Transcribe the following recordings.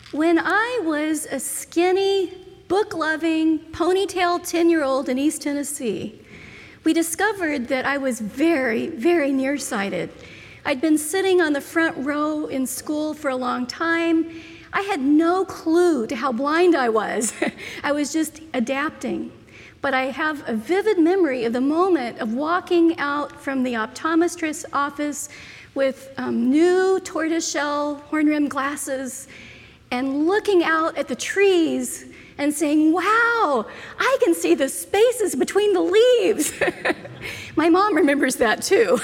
When I was a skinny, book-loving, ponytail 10-year-old in East Tennessee, we discovered that I was very, very nearsighted. I'd been sitting on the front row in school for a long time. I had no clue to how blind I was. I was just adapting. But I have a vivid memory of the moment of walking out from the optometrist's office with new tortoiseshell horn-rimmed glasses and looking out at the trees and saying, wow, I can see the spaces between the leaves. My mom remembers that too.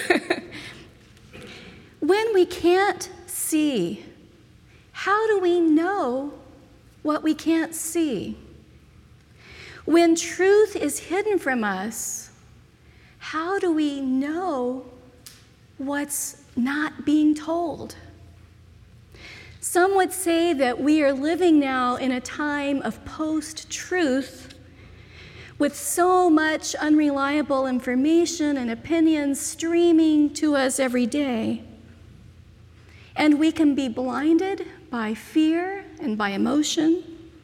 When we can't see, how do we know what we can't see? When truth is hidden from us, how do we know what's not being told? Some would say that we are living now in a time of post-truth with so much unreliable information and opinions streaming to us every day. And we can be blinded by fear and by emotion.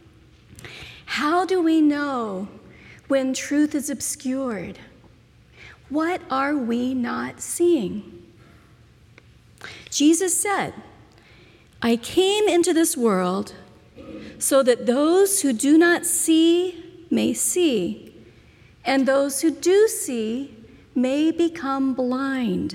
How do we know when truth is obscured? What are we not seeing? Jesus said, I came into this world so that those who do not see may see, and those who do see may become blind.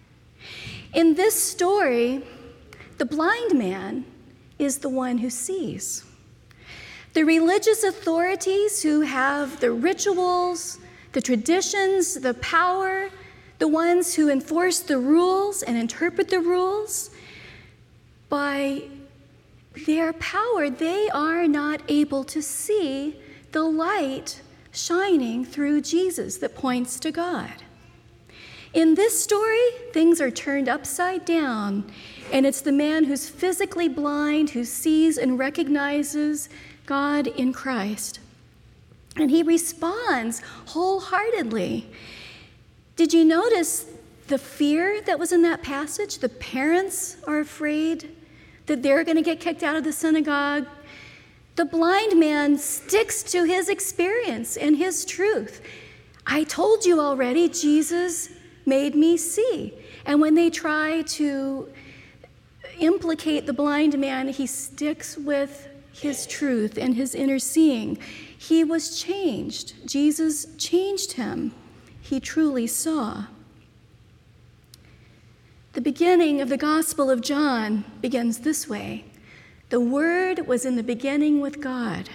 In this story, the blind man is the one who sees. The religious authorities who have the rituals, the traditions, the power, the ones who enforce the rules and interpret the rules, by their power, they are not able to see the light shining through Jesus that points to God. In this story, things are turned upside down, and it's the man who's physically blind who sees and recognizes God in Christ. And he responds wholeheartedly. Did you notice the fear that was in that passage? The parents are afraid that they're going to get kicked out of the synagogue. The blind man sticks to his experience and his truth. I told you already, Jesus made me see. And when they try to implicate the blind man, he sticks with his truth and his inner seeing. He was changed. Jesus changed him. He truly saw. The beginning of the Gospel of John begins this way. The Word was in the beginning with God.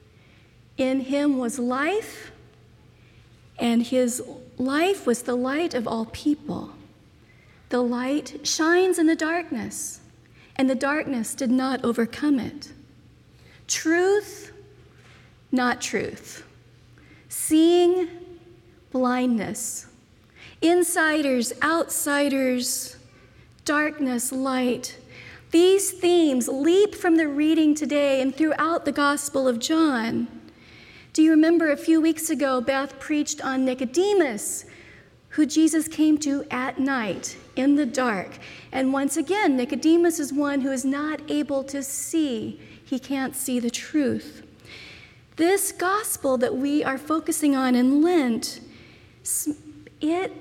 In him was life, and his life was the light of all people. The light shines in the darkness, and the darkness did not overcome it. Truth, not truth. Seeing, blindness. Insiders, outsiders, darkness, light. These themes leap from the reading today and throughout the Gospel of John. Do you remember a few weeks ago, Beth preached on Nicodemus, who Jesus came to at night in the dark. And once again, Nicodemus is one who is not able to see. He can't see the truth. This gospel that we are focusing on in Lent, it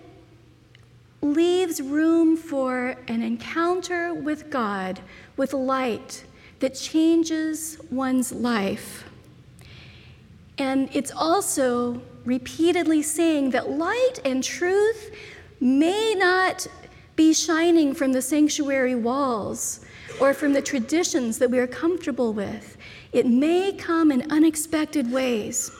leaves room for an encounter with God, with light that changes one's life. And it's also repeatedly saying that light and truth may not be shining from the sanctuary walls or from the traditions that we are comfortable with. It may come in unexpected ways.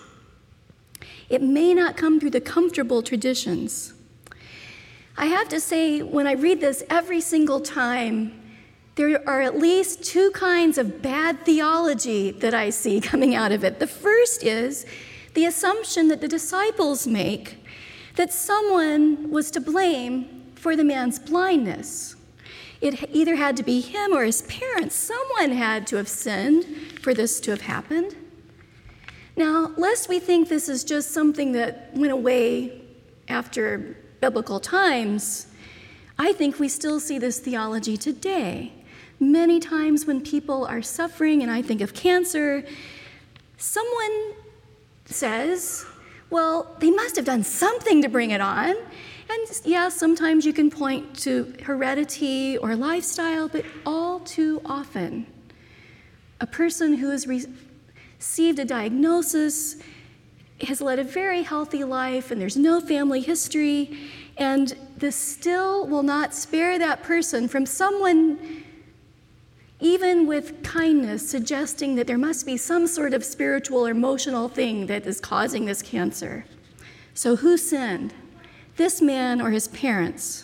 It may not come through the comfortable traditions. I have to say, when I read this every single time, there are at least two kinds of bad theology that I see coming out of it. The first is the assumption that the disciples make that someone was to blame for the man's blindness. It either had to be him or his parents. Someone had to have sinned for this to have happened. Now, lest we think this is just something that went away after biblical times, I think we still see this theology today, Many times when people are suffering, and I think of cancer, someone says, well, they must have done something to bring it on. And yeah, sometimes you can point to heredity or lifestyle, but all too often, a person who has received a diagnosis has led a very healthy life, and there's no family history, and this still will not spare that person from someone, even with kindness, suggesting that there must be some sort of spiritual or emotional thing that is causing this cancer. So who sinned? This man or his parents?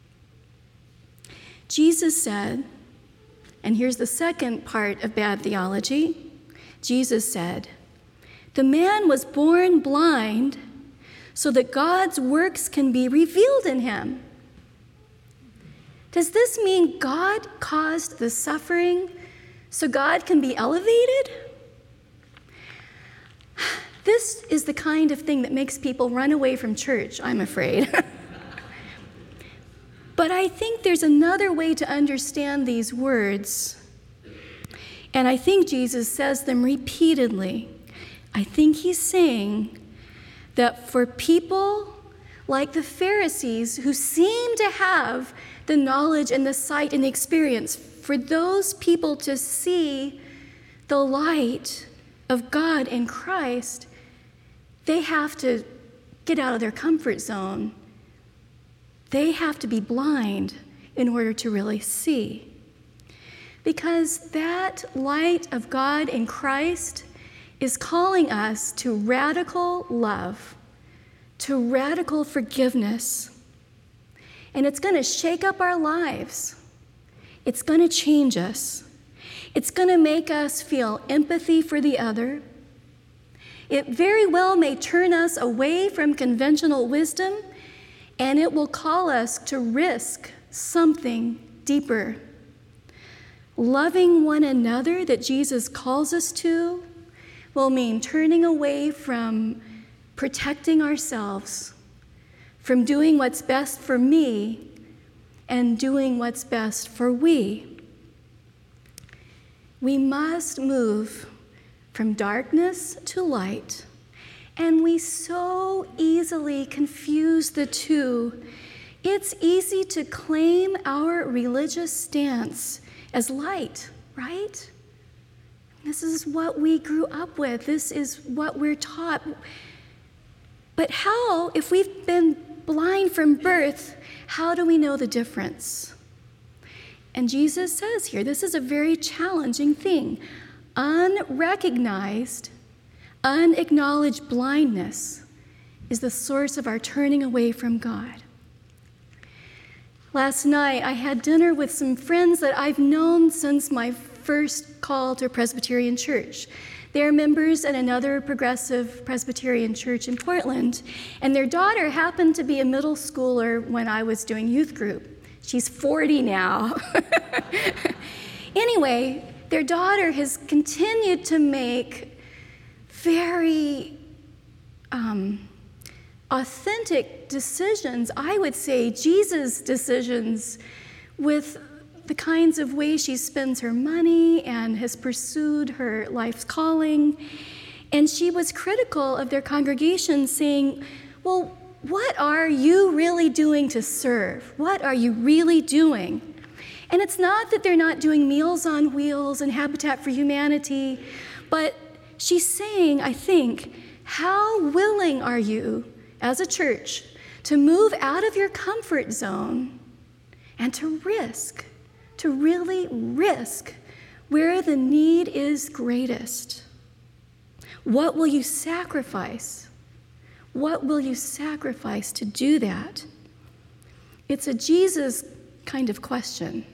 Jesus said, and here's the second part of bad theology, Jesus said, the man was born blind so that God's works can be revealed in him. Does this mean God caused the suffering so God can be elevated? This is the kind of thing that makes people run away from church, I'm afraid. But I think there's another way to understand these words, and I think Jesus says them repeatedly. I think he's saying that for people like the Pharisees who seem to have the knowledge and the sight and the experience, for those people to see the light of God in Christ, they have to get out of their comfort zone. They have to be blind in order to really see. Because that light of God in Christ is calling us to radical love, to radical forgiveness. And it's going to shake up our lives. It's going to change us. It's going to make us feel empathy for the other. It very well may turn us away from conventional wisdom, and it will call us to risk something deeper. Loving one another that Jesus calls us to will mean turning away from protecting ourselves, from doing what's best for me, and doing what's best for we. We must move from darkness to light, and we so easily confuse the two. It's easy to claim our religious stance as light, right? This is what we grew up with. This is what we're taught. But how, if we've been blind from birth, how do we know the difference? And Jesus says here, this is a very challenging thing. Unrecognized, unacknowledged blindness is the source of our turning away from God. Last night, I had dinner with some friends that I've known since my first call to a Presbyterian church. They're members in another progressive Presbyterian church in Portland, and their daughter happened to be a middle schooler when I was doing youth group. She's 40 now. Anyway, their daughter has continued to make very authentic decisions, I would say Jesus decisions, with the kinds of ways she spends her money and has pursued her life's calling. And she was critical of their congregation, saying, well, what are you really doing to serve? What are you really doing? And it's not that they're not doing Meals on Wheels and Habitat for Humanity, but she's saying, I think, how willing are you as a church to move out of your comfort zone and to really risk where the need is greatest? What will you sacrifice? What will you sacrifice to do that? It's a Jesus kind of question.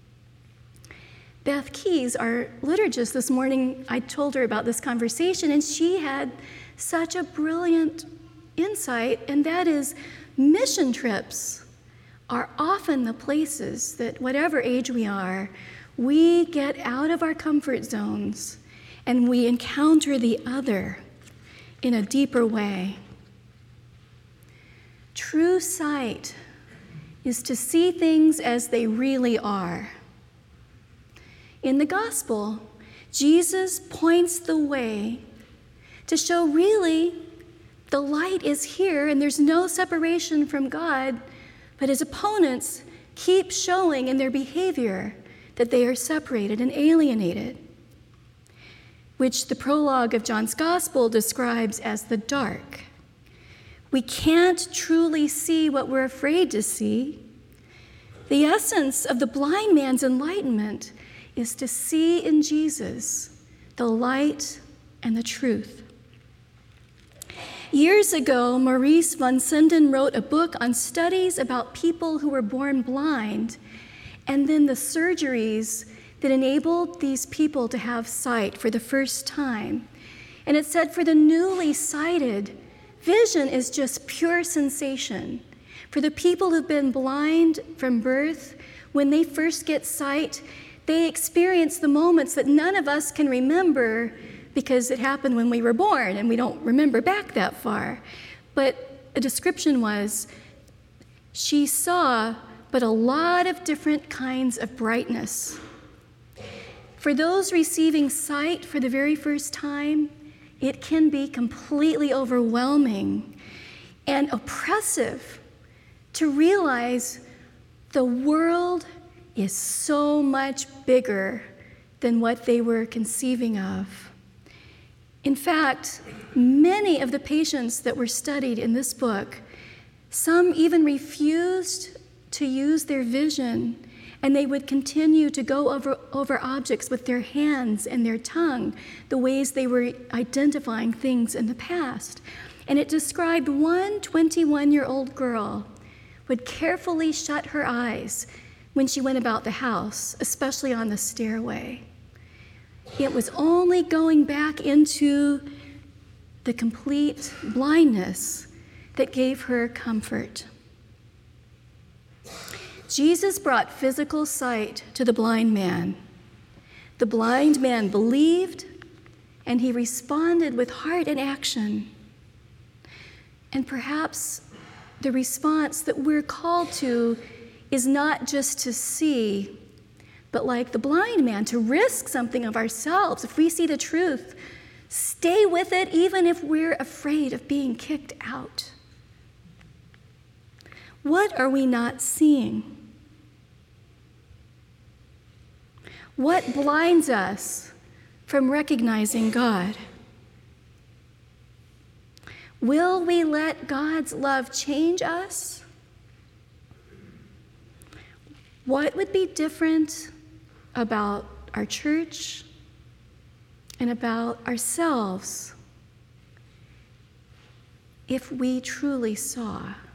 Beth Keys, our liturgist this morning, I told her about this conversation, and she had such a brilliant insight, and that is mission trips are often the places that, whatever age we are, we get out of our comfort zones and we encounter the other in a deeper way. True sight is to see things as they really are. In the gospel, Jesus points the way to show really the light is here and there's no separation from God, but his opponents keep showing in their behavior that they are separated and alienated, which the prologue of John's gospel describes as the dark. We can't truly see what we're afraid to see. The essence of the blind man's enlightenment is to see in Jesus the light and the truth. Years ago, Maurice von Sinden wrote a book on studies about people who were born blind and then the surgeries that enabled these people to have sight for the first time. And it said for the newly sighted, vision is just pure sensation. For the people who've been blind from birth, when they first get sight, they experience the moments that none of us can remember because it happened when we were born and we don't remember back that far. But a description was, she saw but a lot of different kinds of brightness. For those receiving sight for the very first time, it can be completely overwhelming and oppressive to realize the world is so much bigger than what they were conceiving of. In fact, many of the patients that were studied in this book, some even refused to use their vision, and they would continue to go over objects with their hands and their tongue, the ways they were identifying things in the past. And it described one 21-year-old girl would carefully shut her eyes when she went about the house, especially on the stairway. It was only going back into the complete blindness that gave her comfort. Jesus brought physical sight to the blind man. The blind man believed, and he responded with heart and action. And perhaps the response that we're called to is not just to see, but like the blind man, to risk something of ourselves. If we see the truth, stay with it even if we're afraid of being kicked out. What are we not seeing? What blinds us from recognizing God? Will we let God's love change us? What would be different about our church and about ourselves if we truly saw?